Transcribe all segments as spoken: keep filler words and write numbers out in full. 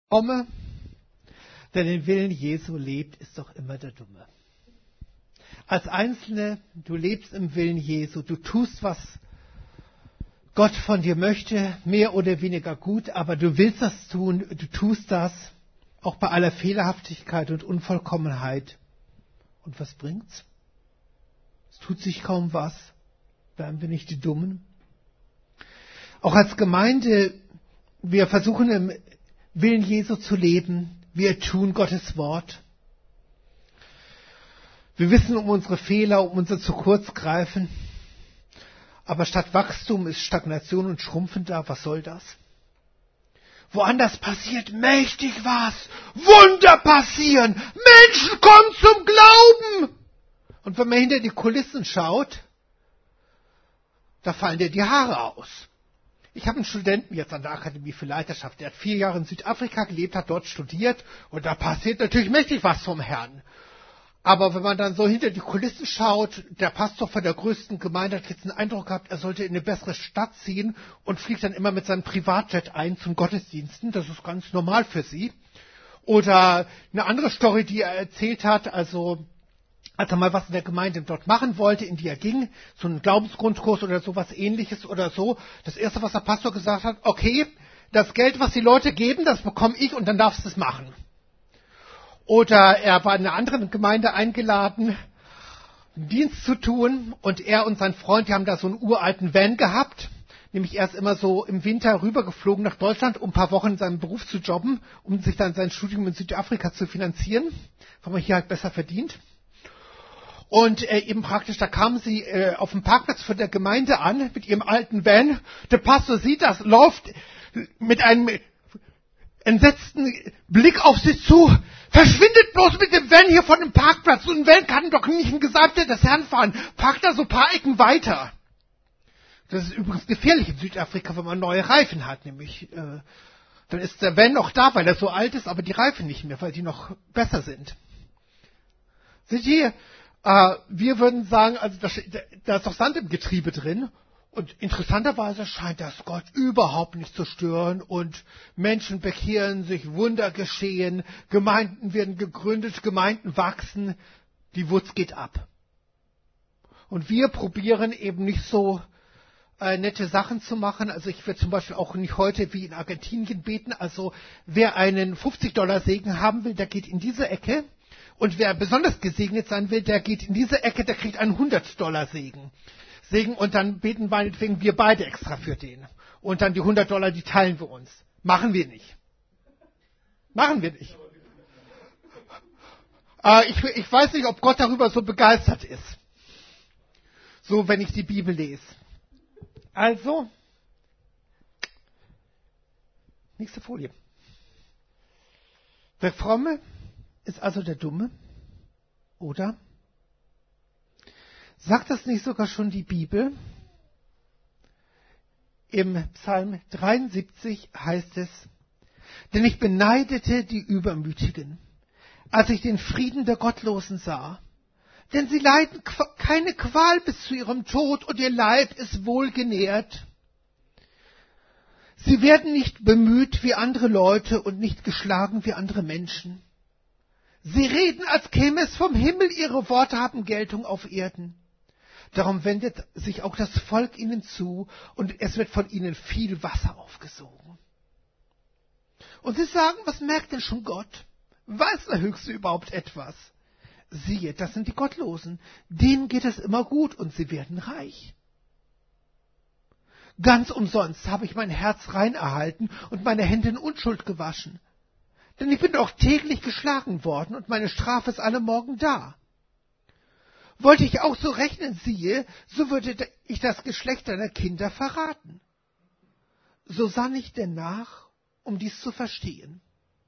Fromme, der den Willen Jesu lebt, ist doch immer der Dumme. Als Einzelne, du lebst im Willen Jesu, du tust, was Gott von dir möchte, mehr oder weniger gut, aber du willst das tun, du tust das, auch bei aller Fehlerhaftigkeit und Unvollkommenheit. Und was bringt's? Es tut sich kaum was. Bleiben wir nicht die Dummen? Auch als Gemeinde, wir versuchen im Willen Jesu zu leben. Wir tun Gottes Wort. Wir wissen um unsere Fehler, um unser zu kurz greifen. Aber statt Wachstum ist Stagnation und Schrumpfen da. Was soll das? Woanders passiert mächtig was. Wunder passieren. Menschen kommen zum Glauben. Und wenn man hinter die Kulissen schaut, da fallen dir die Haare aus. Ich habe einen Studenten jetzt an der Akademie für Leiterschaft, der hat vier Jahre in Südafrika gelebt, hat dort studiert und da passiert natürlich mächtig was vom Herrn. Aber wenn man dann so hinter die Kulissen schaut, der Pastor von der größten Gemeinde hat jetzt den Eindruck gehabt, er sollte in eine bessere Stadt ziehen und fliegt dann immer mit seinem Privatjet ein zum Gottesdiensten. Das ist ganz normal für sie. Oder eine andere Story, die er erzählt hat, also als er mal was in der Gemeinde dort machen wollte, in die er ging, so einen Glaubensgrundkurs oder sowas ähnliches oder so. Das Erste, was der Pastor gesagt hat, okay, das Geld, was die Leute geben, das bekomme ich und dann darfst du es machen. Oder er war in einer anderen Gemeinde eingeladen, einen Dienst zu tun und er und sein Freund, die haben da so einen uralten Van gehabt. Nämlich er ist immer so im Winter rübergeflogen nach Deutschland, um ein paar Wochen in seinem Beruf zu jobben, um sich dann sein Studium in Südafrika zu finanzieren, weil man hier halt besser verdient. Und äh, eben praktisch, da kamen sie äh, auf dem Parkplatz von der Gemeinde an mit ihrem alten Van. Der Pastor sieht das, läuft mit einem entsetzten Blick auf sie zu. Verschwindet bloß mit dem Van hier von dem Parkplatz. So ein Van kann doch nicht im Gesamte des Herrn fahren. Parkt da so ein paar Ecken weiter. Das ist übrigens gefährlich in Südafrika, wenn man neue Reifen hat. Nämlich, äh, dann ist der Van noch da, weil er so alt ist, aber die Reifen nicht mehr, weil die noch besser sind. Seht ihr? Uh, wir würden sagen, also da, da ist doch Sand im Getriebe drin. Und interessanterweise scheint das Gott überhaupt nicht zu stören. Und Menschen bekehren sich, Wunder geschehen, Gemeinden werden gegründet, Gemeinden wachsen. Die Wutz geht ab. Und wir probieren eben nicht so äh, nette Sachen zu machen. Also ich werde zum Beispiel auch nicht heute wie in Argentinien beten. Also wer einen fünfzig Dollar Segen haben will, der geht in diese Ecke. Und wer besonders gesegnet sein will, der geht in diese Ecke, der kriegt einen hundert Dollar Segen. Segen und dann beten meinetwegen wir beide extra für den. Und dann die hundert Dollar, die teilen wir uns. Machen wir nicht. Machen wir nicht. Äh, ich, ich weiß nicht, ob Gott darüber so begeistert ist. So, wenn ich die Bibel lese. Also, nächste Folie. Der Fromme ist also der Dumme, oder? Sagt das nicht sogar schon die Bibel? Im Psalm dreiundsiebzig heißt es, denn ich beneidete die Übermütigen, als ich den Frieden der Gottlosen sah. Denn sie leiden keine Qual bis zu ihrem Tod und ihr Leib ist wohlgenährt. Sie werden nicht bemüht wie andere Leute und nicht geschlagen wie andere Menschen. Sie reden, als käme es vom Himmel, ihre Worte haben Geltung auf Erden. Darum wendet sich auch das Volk ihnen zu und es wird von ihnen viel Wasser aufgesogen. Und sie sagen, was merkt denn schon Gott? Weiß der Höchste überhaupt etwas? Siehe, das sind die Gottlosen. Denen geht es immer gut und sie werden reich. Ganz umsonst habe ich mein Herz rein erhalten und meine Hände in Unschuld gewaschen. Denn ich bin doch täglich geschlagen worden und meine Strafe ist alle Morgen da. Wollte ich auch so rechnen, siehe, so würde ich das Geschlecht deiner Kinder verraten. So sann ich denn nach, um dies zu verstehen.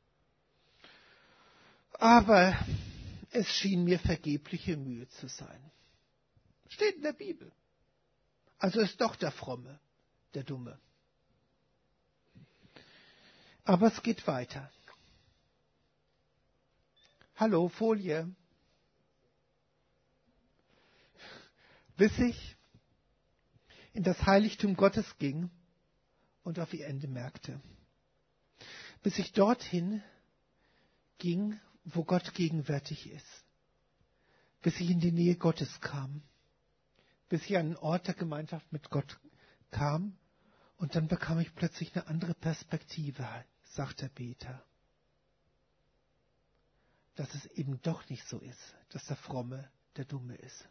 Aber es schien mir vergebliche Mühe zu sein. Steht in der Bibel. Also ist doch der Fromme, der Dumme. Aber es geht weiter. Hallo, Folie. Bis ich in das Heiligtum Gottes ging und auf ihr Ende merkte. bis ich dorthin ging, wo Gott gegenwärtig ist. Bis ich in die Nähe Gottes kam. Bis ich an einen Ort der Gemeinschaft mit Gott kam. Und dann bekam ich plötzlich eine andere Perspektive, sagt der Beter. Dass es eben doch nicht so ist, dass der Fromme der Dumme ist.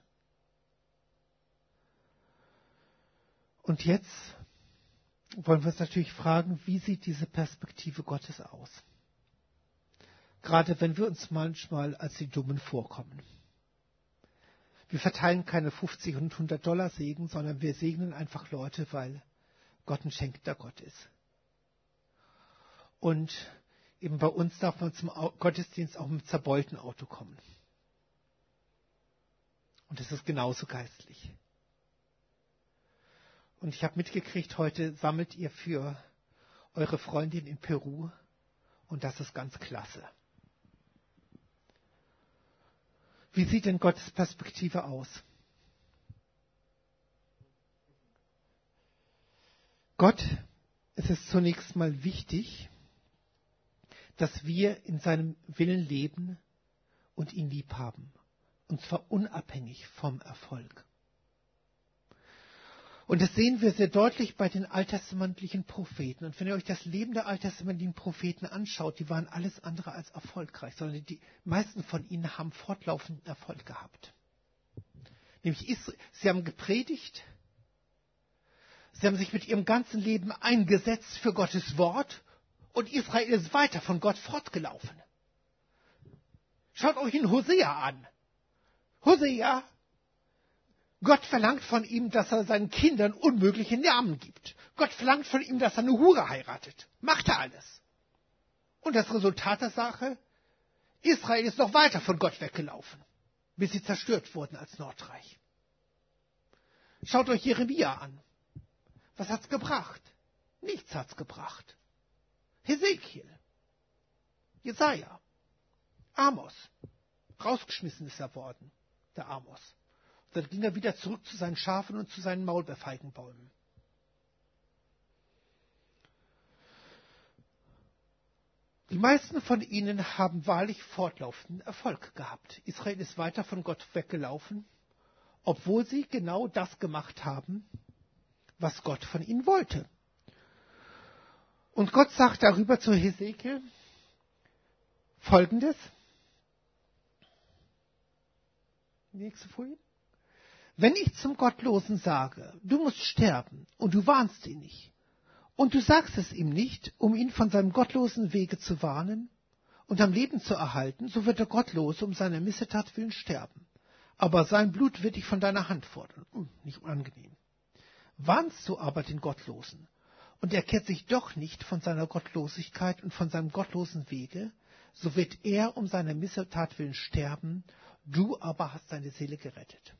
Und jetzt wollen wir uns natürlich fragen, wie sieht diese Perspektive Gottes aus? Gerade wenn wir uns manchmal als die Dummen vorkommen. Wir verteilen keine fünfzig und hundert Dollar Segen, sondern wir segnen einfach Leute, weil Gott ein schenkender Gott ist. Und eben bei uns darf man zum Gottesdienst auch mit einem zerbeulten Auto kommen. Und das ist genauso geistlich. Und ich habe mitgekriegt, heute sammelt ihr für eure Freundin in Peru. Und das ist ganz klasse. Wie sieht denn Gottes Perspektive aus? Gott, es ist zunächst mal wichtig, dass wir in seinem Willen leben und ihn lieb haben. Und zwar unabhängig vom Erfolg. Und das sehen wir sehr deutlich bei den alttestamentlichen Propheten. Und wenn ihr euch das Leben der alttestamentlichen Propheten anschaut, die waren alles andere als erfolgreich, sondern die meisten von ihnen haben fortlaufenden Erfolg gehabt. Nämlich, sie haben gepredigt, sie haben sich mit ihrem ganzen Leben eingesetzt für Gottes Wort und Israel ist weiter von Gott fortgelaufen. Schaut euch in Hosea an. Hosea, Gott verlangt von ihm, dass er seinen Kindern unmögliche Namen gibt. Gott verlangt von ihm, dass er eine Hure heiratet. Macht er alles. Und das Resultat der Sache? Israel ist noch weiter von Gott weggelaufen, bis sie zerstört wurden als Nordreich. Schaut euch Jeremia an. Was hat's gebracht? Nichts hat's gebracht. Hesekiel, Jesaja, Amos. Rausgeschmissen ist er worden, der Amos. Dann ging er wieder zurück zu seinen Schafen und zu seinen Maulbeerfeigenbäumen. Die meisten von ihnen haben wahrlich fortlaufenden Erfolg gehabt. Israel ist weiter von Gott weggelaufen, obwohl sie genau das gemacht haben, was Gott von ihnen wollte. Und Gott sagt darüber zu Hesekiel Folgendes. Nächste Folie. Wenn ich zum Gottlosen sage, du musst sterben, und du warnst ihn nicht, und du sagst es ihm nicht, um ihn von seinem gottlosen Wege zu warnen und am Leben zu erhalten, so wird der Gottlose um seine Missetat willen sterben. Aber sein Blut wird dich von deiner Hand fordern. Hm, nicht unangenehm. Warnst du aber den Gottlosen, und er kehrt sich doch nicht von seiner Gottlosigkeit und von seinem gottlosen Wege, so wird er um seine Missetat willen sterben, du aber hast seine Seele gerettet.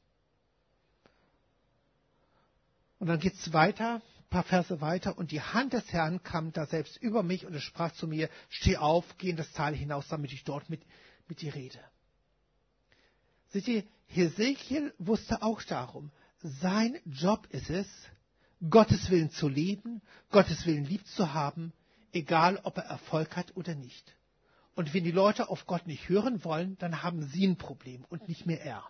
Und dann geht's weiter, ein paar Verse weiter, und die Hand des Herrn kam da selbst über mich, und es sprach zu mir, steh auf, geh in das Tal hinaus, damit ich dort mit, mit dir rede. Seht ihr, Hesekiel wusste auch darum, sein Job ist es, Gottes Willen zu leben, Gottes Willen lieb zu haben, egal ob er Erfolg hat oder nicht. Und wenn die Leute auf Gott nicht hören wollen, dann haben sie ein Problem und nicht mehr er.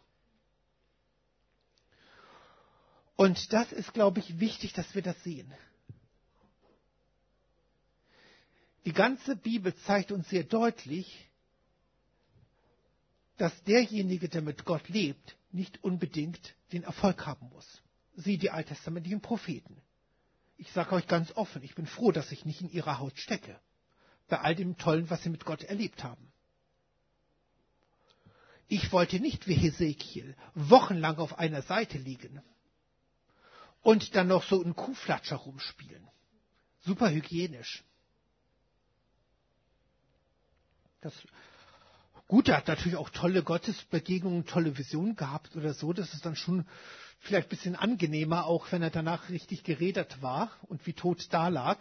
Und das ist, glaube ich, wichtig, dass wir das sehen. Die ganze Bibel zeigt uns sehr deutlich, dass derjenige, der mit Gott lebt, nicht unbedingt den Erfolg haben muss. Sieh die alttestamentlichen Propheten. Ich sage euch ganz offen, ich bin froh, dass ich nicht in ihrer Haut stecke, bei all dem Tollen, was sie mit Gott erlebt haben. Ich wollte nicht wie Hesekiel wochenlang auf einer Seite liegen und dann noch so einen Kuhflatscher rumspielen. Super hygienisch. Das, gut, er hat natürlich auch tolle Gottesbegegnungen, tolle Visionen gehabt oder so. Das ist dann schon vielleicht ein bisschen angenehmer, auch wenn er danach richtig geredet war und wie tot da lag.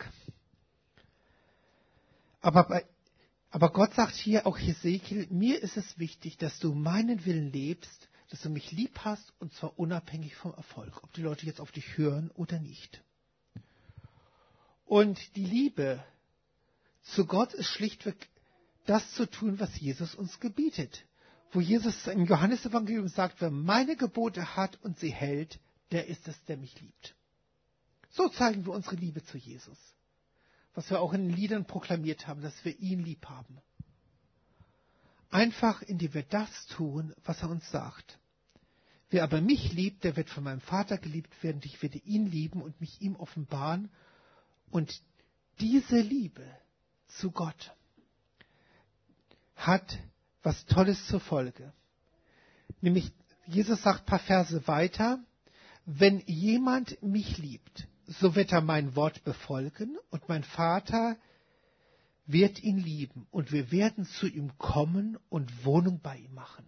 Aber, bei, aber Gott sagt hier auch Hesekiel, mir ist es wichtig, dass du meinen Willen lebst, dass du mich lieb hast, und zwar unabhängig vom Erfolg, ob die Leute jetzt auf dich hören oder nicht. Und die Liebe zu Gott ist schlichtweg das zu tun, was Jesus uns gebietet. Wo Jesus im Johannesevangelium sagt, wer meine Gebote hat und sie hält, der ist es, der mich liebt. So zeigen wir unsere Liebe zu Jesus. Was wir auch in den Liedern proklamiert haben, dass wir ihn lieb haben. Einfach, indem wir das tun, was er uns sagt. Wer aber mich liebt, der wird von meinem Vater geliebt werden. Ich werde ihn lieben und mich ihm offenbaren. Und diese Liebe zu Gott hat was Tolles zur Folge. Nämlich, Jesus sagt ein paar Verse weiter, wenn jemand mich liebt, so wird er mein Wort befolgen und mein Vater wird ihn lieben und wir werden zu ihm kommen und Wohnung bei ihm machen.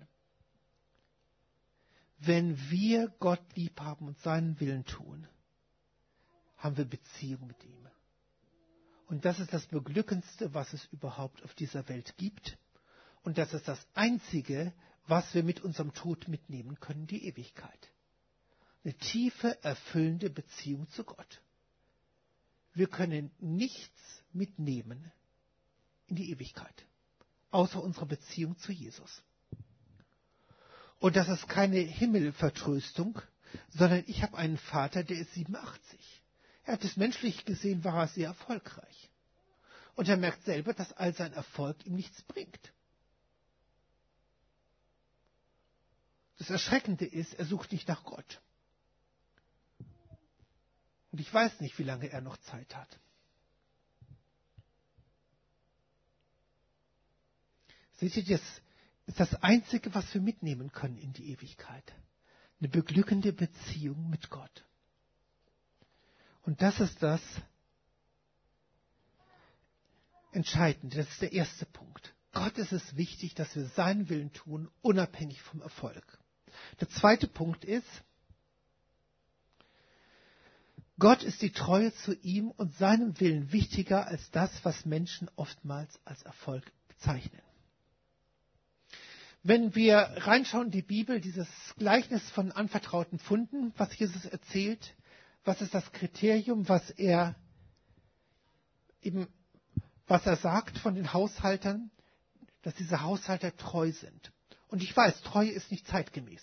Wenn wir Gott lieb haben und seinen Willen tun, haben wir Beziehung mit ihm. Und das ist das Beglückendste, was es überhaupt auf dieser Welt gibt. Und das ist das Einzige, was wir mit unserem Tod mitnehmen können, die Ewigkeit. Eine tiefe, erfüllende Beziehung zu Gott. Wir können nichts mitnehmen in die Ewigkeit, außer unserer Beziehung zu Jesus. Und das ist keine Himmelvertröstung, sondern ich habe einen Vater, der ist siebenundachtzig. Er hat es menschlich gesehen, war er sehr erfolgreich. Und er merkt selber, dass all sein Erfolg ihm nichts bringt. Das Erschreckende ist, er sucht nicht nach Gott. Und ich weiß nicht, wie lange er noch Zeit hat. Seht ihr, das ist das Einzige, was wir mitnehmen können in die Ewigkeit. Eine beglückende Beziehung mit Gott. Und das ist das Entscheidende, das ist der erste Punkt. Gott ist es wichtig, dass wir seinen Willen tun, unabhängig vom Erfolg. Der zweite Punkt ist, Gott ist die Treue zu ihm und seinem Willen wichtiger als das, was Menschen oftmals als Erfolg bezeichnen. Wenn wir reinschauen in die Bibel, dieses Gleichnis von anvertrauten Pfunden, was Jesus erzählt, was ist das Kriterium, was er eben, was er sagt von den Haushaltern, dass diese Haushalter treu sind. Und ich weiß, Treue ist nicht zeitgemäß.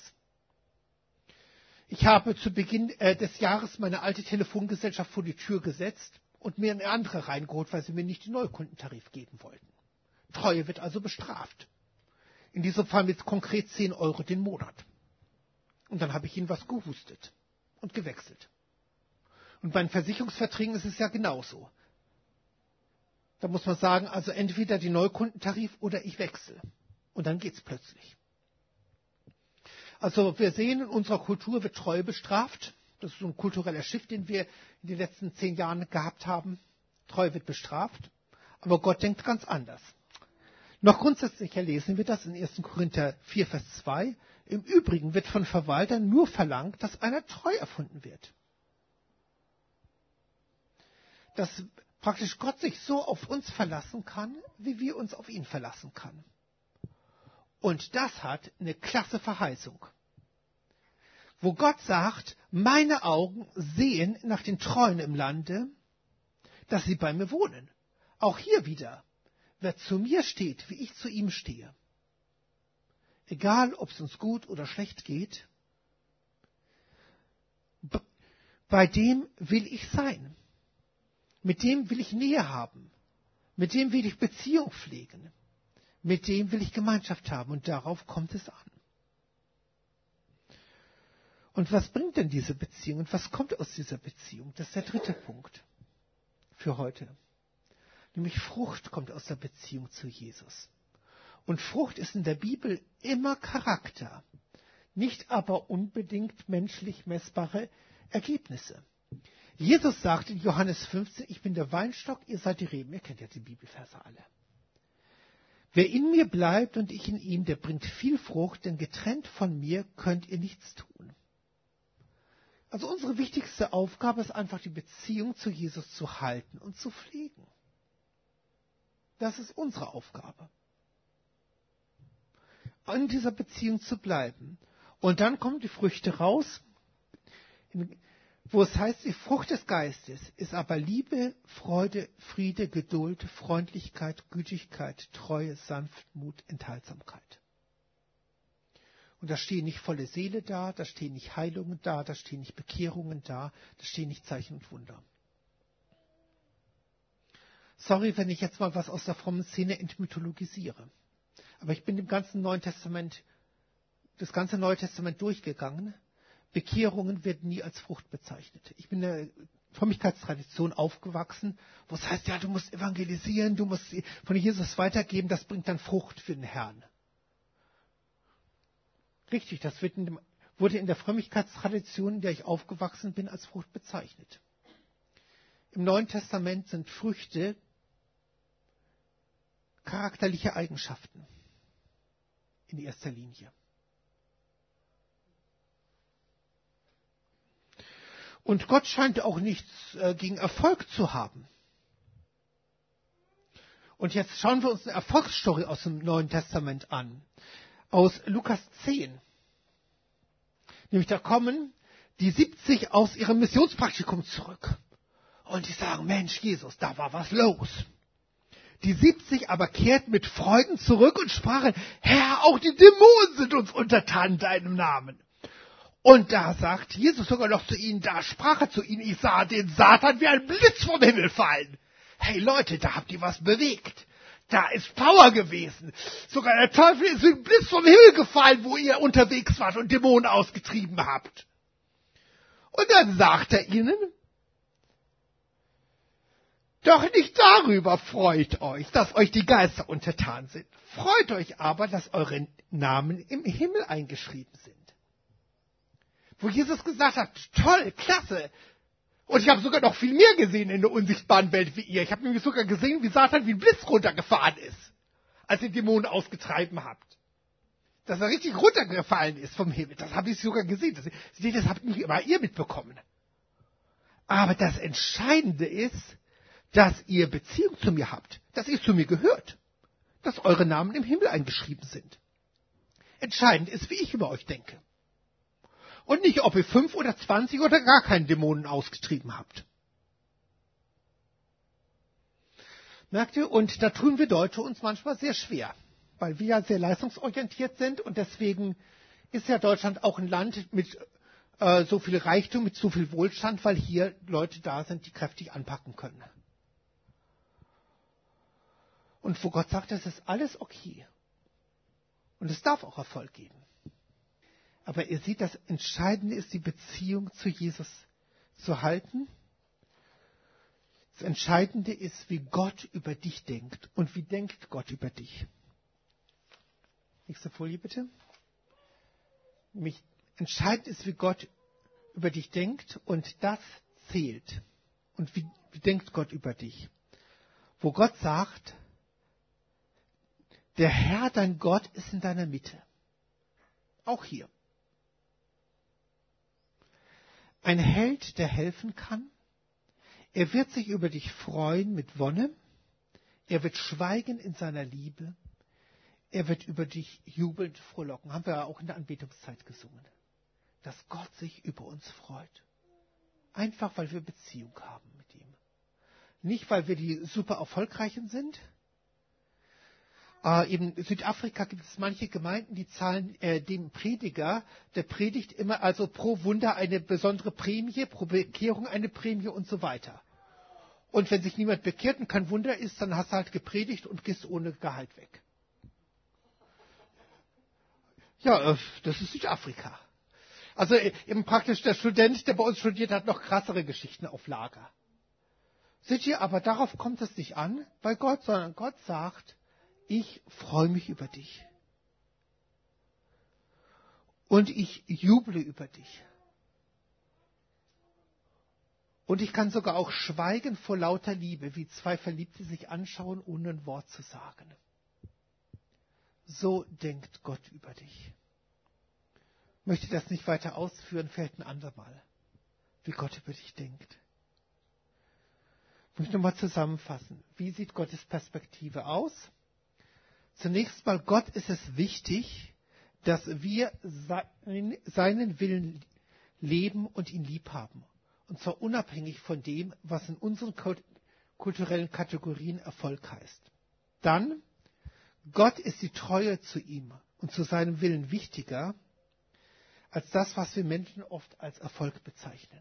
Ich habe zu Beginn äh, des Jahres meine alte Telefongesellschaft vor die Tür gesetzt und mir eine andere reingeholt, weil sie mir nicht den Neukundentarif geben wollten. Treue wird also bestraft. In diesem Fall mit konkret zehn Euro den Monat. Und dann habe ich ihnen was gehustet und gewechselt. Und bei den Versicherungsverträgen ist es ja genauso. Da muss man sagen, also entweder den Neukundentarif oder ich wechsle. Und dann geht's plötzlich. Also wir sehen, in unserer Kultur wird Treue bestraft. Das ist so ein kultureller Shift, den wir in den letzten zehn Jahren gehabt haben. Treue wird bestraft. Aber Gott denkt ganz anders. Noch grundsätzlicher lesen wir das in ersten Korinther vier, Vers zwei. Im Übrigen wird von Verwaltern nur verlangt, dass einer treu erfunden wird. Dass praktisch Gott sich so auf uns verlassen kann, wie wir uns auf ihn verlassen können. Und das hat eine klasse Verheißung. Wo Gott sagt, meine Augen sehen nach den Treuen im Lande, dass sie bei mir wohnen. Auch hier wieder. Wer zu mir steht, wie ich zu ihm stehe, egal ob es uns gut oder schlecht geht, bei dem will ich sein. Mit dem will ich Nähe haben. Mit dem will ich Beziehung pflegen. Mit dem will ich Gemeinschaft haben. Und darauf kommt es an. Und was bringt denn diese Beziehung? Und was kommt aus dieser Beziehung? Das ist der dritte Punkt für heute. Nämlich Frucht kommt aus der Beziehung zu Jesus. Und Frucht ist in der Bibel immer Charakter, nicht aber unbedingt menschlich messbare Ergebnisse. Jesus sagt in Johannes fünfzehn, ich bin der Weinstock, ihr seid die Reben. Ihr kennt ja die Bibelverse alle. Wer in mir bleibt und ich in ihm, der bringt viel Frucht, denn getrennt von mir könnt ihr nichts tun. Also unsere wichtigste Aufgabe ist einfach, die Beziehung zu Jesus zu halten und zu pflegen. Das ist unsere Aufgabe. In dieser Beziehung zu bleiben. Und dann kommen die Früchte raus. In wo es heißt, die Frucht des Geistes ist aber Liebe, Freude, Friede, Geduld, Freundlichkeit, Gütigkeit, Treue, Sanftmut, Enthaltsamkeit. Und da stehen nicht volle Seele da, da stehen nicht Heilungen da, da stehen nicht Bekehrungen da, da stehen nicht Zeichen und Wunder. Sorry, wenn ich jetzt mal was aus der frommen Szene entmythologisiere. Aber ich bin im ganzen Neuen Testament, das ganze Neue Testament durchgegangen. Bekehrungen werden nie als Frucht bezeichnet. Ich bin in der Frömmigkeitstradition aufgewachsen, wo es heißt, ja, du musst evangelisieren, du musst von Jesus weitergeben, das bringt dann Frucht für den Herrn. Richtig, das wird in dem, wurde in der Frömmigkeitstradition, in der ich aufgewachsen bin, als Frucht bezeichnet. Im Neuen Testament sind Früchte charakterliche Eigenschaften in erster Linie. Und Gott scheint auch nichts äh, gegen Erfolg zu haben. Und jetzt schauen wir uns eine Erfolgsstory aus dem Neuen Testament an. Aus Lukas zehn. Nämlich da kommen die siebzig aus ihrem Missionspraktikum zurück. Und die sagen, Mensch, Jesus, da war was los. Die siebzig aber kehrten mit Freuden zurück und sprachen, Herr, auch die Dämonen sind uns untertan in deinem Namen. Und da sagt Jesus sogar noch zu ihnen, da sprach er zu ihnen, ich sah den Satan wie ein Blitz vom Himmel fallen. Hey Leute, da habt ihr was bewegt. Da ist Power gewesen. Sogar der Teufel ist wie ein Blitz vom Himmel gefallen, wo ihr unterwegs wart und Dämonen ausgetrieben habt. Und dann sagt er ihnen, doch nicht darüber freut euch, dass euch die Geister untertan sind. Freut euch aber, dass eure Namen im Himmel eingeschrieben sind. Wo Jesus gesagt hat, toll, klasse. Und ich habe sogar noch viel mehr gesehen in der unsichtbaren Welt wie ihr. Ich habe nämlich sogar gesehen, wie Satan wie ein Blitz runtergefahren ist, als ihr Dämonen ausgetrieben habt. Dass er richtig runtergefallen ist vom Himmel. Das habe ich sogar gesehen. Das, das habt nicht immer ihr mitbekommen. Aber das Entscheidende ist, dass ihr Beziehung zu mir habt. Dass ihr zu mir gehört. Dass eure Namen im Himmel eingeschrieben sind. Entscheidend ist, wie ich über euch denke. Und nicht, ob ihr fünf oder zwanzig oder gar keinen Dämonen ausgetrieben habt. Merkt ihr? Und da tun wir Deutsche uns manchmal sehr schwer, weil wir ja sehr leistungsorientiert sind und deswegen ist ja Deutschland auch ein Land mit äh, so viel Reichtum, mit so viel Wohlstand, weil hier Leute da sind, die kräftig anpacken können. Und wo Gott sagt, das ist alles okay. Und es darf auch Erfolg geben. Aber ihr seht, das Entscheidende ist, die Beziehung zu Jesus zu halten. Das Entscheidende ist, wie Gott über dich denkt. Und wie denkt Gott über dich? Nächste Folie bitte. Nämlich, entscheidend ist, wie Gott über dich denkt. Und das zählt. Und wie, wie denkt Gott über dich? Wo Gott sagt, der Herr, dein Gott, ist in deiner Mitte. Auch hier. Ein Held, der helfen kann. Er wird sich über dich freuen mit Wonne. Er wird schweigen in seiner Liebe. Er wird über dich jubelnd frohlocken. Haben wir ja auch in der Anbetungszeit gesungen. Dass Gott sich über uns freut. Einfach, weil wir Beziehung haben mit ihm. Nicht, weil wir die super erfolgreichen sind. Äh, in Südafrika gibt es manche Gemeinden, die zahlen äh, dem Prediger, der predigt immer also pro Wunder eine besondere Prämie, pro Bekehrung eine Prämie und so weiter. Und wenn sich niemand bekehrt und kein Wunder ist, dann hast du halt gepredigt und gehst ohne Gehalt weg. Ja, äh, das ist Südafrika. Also äh, eben praktisch der Student, der bei uns studiert, hat noch krassere Geschichten auf Lager. Seht ihr, aber darauf kommt es nicht an bei Gott, sondern Gott sagt, ich freue mich über dich. Und ich juble über dich. Und ich kann sogar auch schweigen vor lauter Liebe, wie zwei Verliebte sich anschauen, ohne ein Wort zu sagen. So denkt Gott über dich. Ich möchte das nicht weiter ausführen, vielleicht ein andermal, wie Gott über dich denkt. Ich möchte nochmal zusammenfassen. Wie sieht Gottes Perspektive aus? Zunächst mal, Gott ist es wichtig, dass wir seinen Willen leben und ihn lieb haben. Und zwar unabhängig von dem, was in unseren kulturellen Kategorien Erfolg heißt. Dann, Gott ist die Treue zu ihm und zu seinem Willen wichtiger als das, was wir Menschen oft als Erfolg bezeichnen.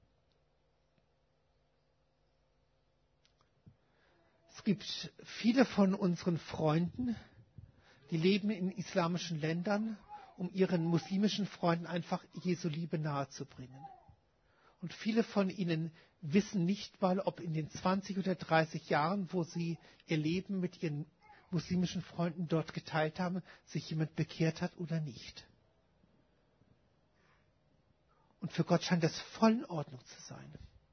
Es gibt viele von unseren Freunden, die leben in islamischen Ländern, um ihren muslimischen Freunden einfach Jesu Liebe nahezubringen. Und viele von ihnen wissen nicht mal, ob in den zwanzig oder dreißig Jahren, wo sie ihr Leben mit ihren muslimischen Freunden dort geteilt haben, sich jemand bekehrt hat oder nicht. Und für Gott scheint das voll in Ordnung zu sein.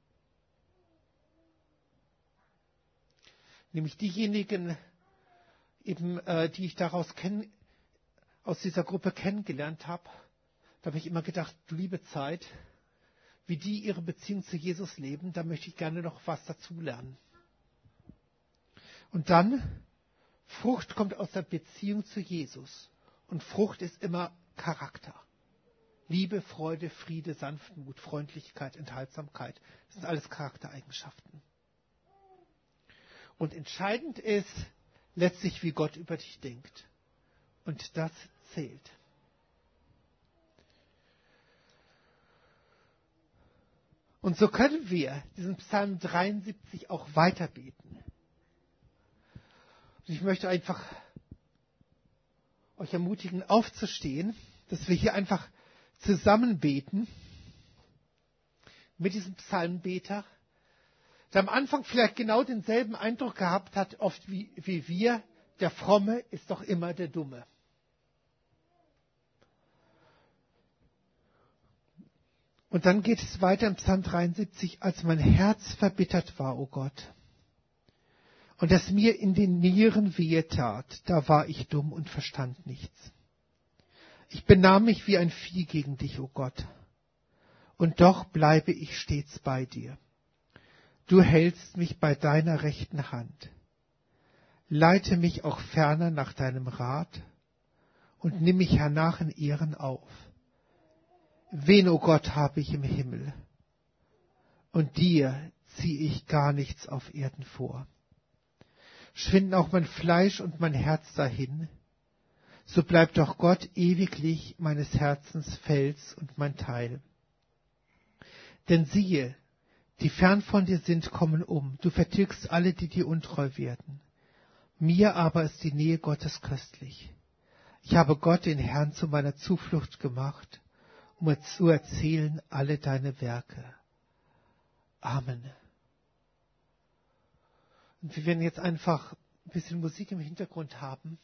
Nämlich diejenigen, eben, äh, die ich daraus kenn, aus dieser Gruppe kennengelernt habe, da habe ich immer gedacht, du liebe Zeit, wie die ihre Beziehung zu Jesus leben, da möchte ich gerne noch was dazulernen. Und dann, Frucht kommt aus der Beziehung zu Jesus. Und Frucht ist immer Charakter. Liebe, Freude, Friede, Sanftmut, Freundlichkeit, Enthaltsamkeit. Das sind alles Charaktereigenschaften. Und entscheidend ist letztlich, wie Gott über dich denkt. Und das zählt. Und so können wir diesen Psalm dreiundsiebzig auch weiter beten. Und ich möchte einfach euch ermutigen, aufzustehen, dass wir hier einfach zusammen beten mit diesem Psalmbeter, der am Anfang vielleicht genau denselben Eindruck gehabt hat, oft wie, wie wir, der Fromme ist doch immer der Dumme. Und dann geht es weiter im Psalm dreiundsiebzig, als mein Herz verbittert war, o Gott, und es mir in den Nieren wehe tat, da war ich dumm und verstand nichts. Ich benahm mich wie ein Vieh gegen dich, o Gott, und doch bleibe ich stets bei dir. Du hältst mich bei deiner rechten Hand. Leite mich auch ferner nach deinem Rat und nimm mich hernach in Ehren auf. Wen, o Gott, habe ich im Himmel? Und dir ziehe ich gar nichts auf Erden vor. Schwinden auch mein Fleisch und mein Herz dahin, so bleibt doch Gott ewiglich meines Herzens Fels und mein Teil. Denn siehe, die fern von dir sind, kommen um. Du vertilgst alle, die dir untreu werden. Mir aber ist die Nähe Gottes köstlich. Ich habe Gott, den Herrn, zu meiner Zuflucht gemacht, um zu erzählen alle deine Werke. Amen. Und wir werden jetzt einfach ein bisschen Musik im Hintergrund haben.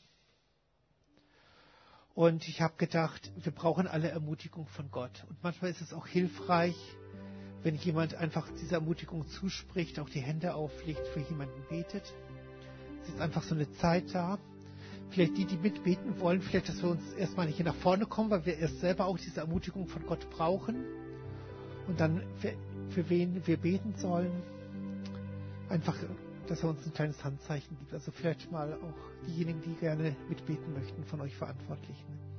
Und ich habe gedacht, wir brauchen alle Ermutigung von Gott. Und manchmal ist es auch hilfreich, wenn jemand einfach diese Ermutigung zuspricht, auch die Hände auflegt, für jemanden betet. Es ist einfach so eine Zeit da. Vielleicht die, die mitbeten wollen, vielleicht, dass wir uns erstmal nicht hier nach vorne kommen, weil wir erst selber auch diese Ermutigung von Gott brauchen. Und dann, für, für wen wir beten sollen, einfach, dass er uns ein kleines Handzeichen gibt. Also vielleicht mal auch diejenigen, die gerne mitbeten möchten, von euch Verantwortlichen.